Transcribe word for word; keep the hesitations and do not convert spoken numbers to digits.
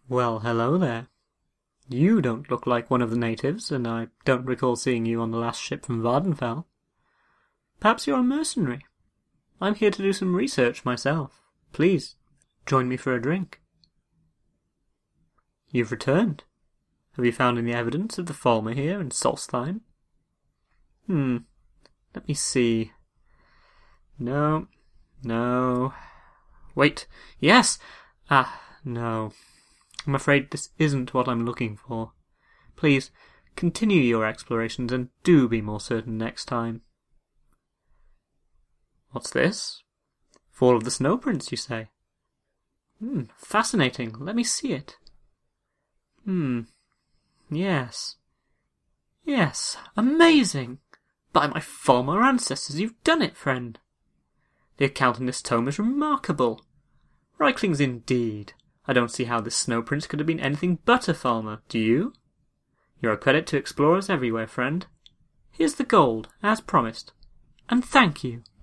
Well, hello there. You don't look like one of the natives, and I don't recall seeing you on the last ship from Vardenfell. Perhaps you're a mercenary. I'm here to do some research myself. Please, join me for a drink. You've returned. Have you found any evidence of the Falmer here in Solstheim? Hmm, let me see. No, no. Wait, yes! Ah, no. I'm afraid this isn't what I'm looking for. Please, continue your explorations and do be more certain next time. What's this? Fall of the Snow Prince, you say? Hmm, fascinating. Let me see it. Hmm, yes. Yes, amazing! By my Falmer ancestors, you've done it, friend. The account in this tome is remarkable. Reiklings indeed. I don't see how this Snow Prince could have been anything but a Falmer, do you? You're a credit to explorers everywhere, friend. Here's the gold, as promised. And thank you.